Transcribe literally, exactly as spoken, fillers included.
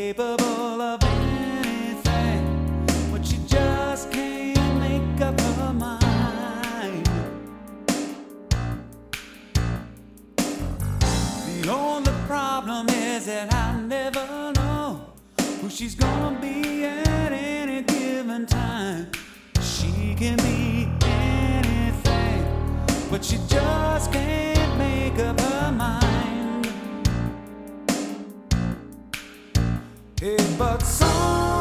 capable of anything, but she just can't make up her mind. The only problem is that I never know who she's gonna be at any given time. She can be anything, but she just can't make up her mind. Hey, but some